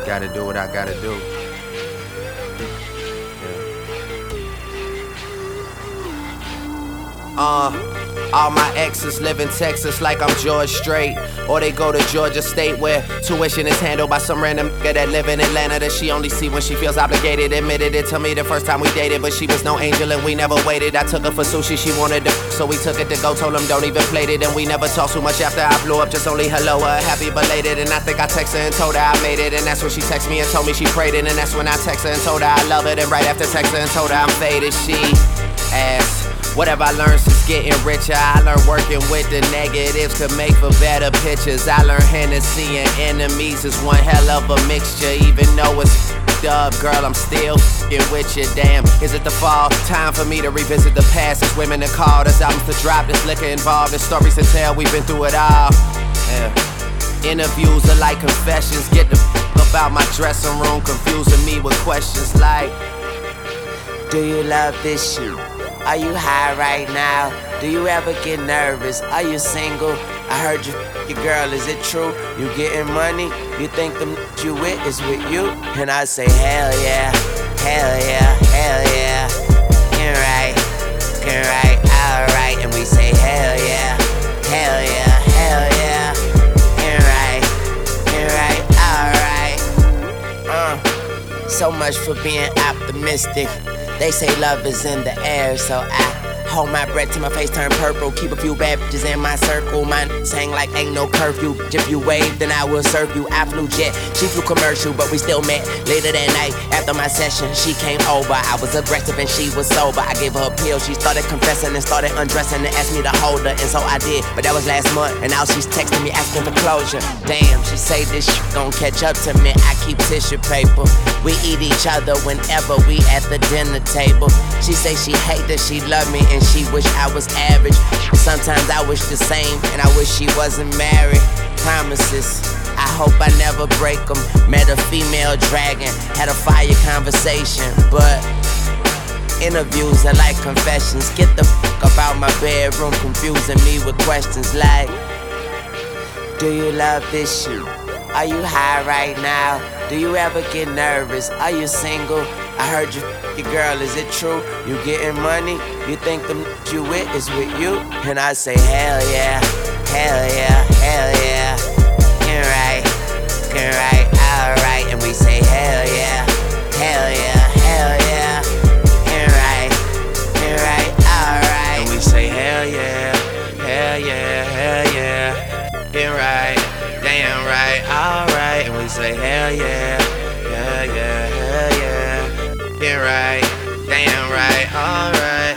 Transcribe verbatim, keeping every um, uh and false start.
Gotta do what I gotta do. Yeah. Uh. All my exes live in Texas like I'm George Strait, or they go to Georgia State where tuition is handled by some random nigga that live in Atlanta that she only see when she feels obligated. Admitted it to me the first time we dated, but she was no angel and we never waited. I took her for sushi, she wanted to, so we took it to go. Told him don't even plate it, and we never talked too much after I blew up. Just only hello, uh, happy belated. And I think I texted her and told her I made it, and that's when she texted me and told me she prayed it. And that's when I texted her and told her I love it. And right after texting her and told her I'm faded, she asked, whatever I learned since getting richer, I learned working with the negatives could make for better pictures. I learned Hennessy and enemies is one hell of a mixture. Even though it's f***ed up, girl, I'm still f***ing with you. Damn, is it the fall? Time for me to revisit the past. It's women to call, there's albums to drop, there's liquor involved, there's stories to tell, we've been through it all. Yeah. Interviews are like confessions. Get the f*** up out my dressing room, confusing me with questions like, do you love this shit? Are you high right now? Do you ever get nervous? Are you single? I heard you your girl, is it true? You getting money? You think the you with is with you? And I say hell yeah, hell yeah, hell yeah. You're right, you're right, alright. And we say hell yeah, hell yeah, hell yeah. You're right, you're right, alright. Uh, so much for being optimistic. They say love is in the air, so I hold my breath till my face turn purple. Keep a few bad bitches in my circle. My n***s hang like ain't no curfew. If you wave, then I will serve you. I flew jet, she flew commercial, but we still met. Later that night, after my session, she came over. I was aggressive and she was sober. I gave her a pill, she started confessing and started undressing and asked me to hold her, and so I did. But that was last month, and now she's texting me asking for closure. Damn, she say this shit gon' catch up to me. I keep tissue paper. We eat each other whenever we at the dinner table. She say she hate that she love me and she wish I was average. Sometimes I wish the same and I wish she wasn't married. Promises, I hope I never break them. Met a female dragon, had a fire conversation, but interviews are like confessions. Get the fuck up out my bedroom, confusing me with questions like, do you love this shit? Are you high right now? Do you ever get nervous? Are you single? I heard you your girl, is it true? You getting money? You think the you with is with you? And I say hell yeah, hell yeah, hell yeah. You're right, you're right, alright. And we say hell yeah, hell yeah, hell yeah. You're right, you're right, alright. And we say hell yeah, hell yeah, hell yeah. You're right, damn right, alright. And we say hell yeah, yeah, yeah, hell yeah. You're right, damn right, alright.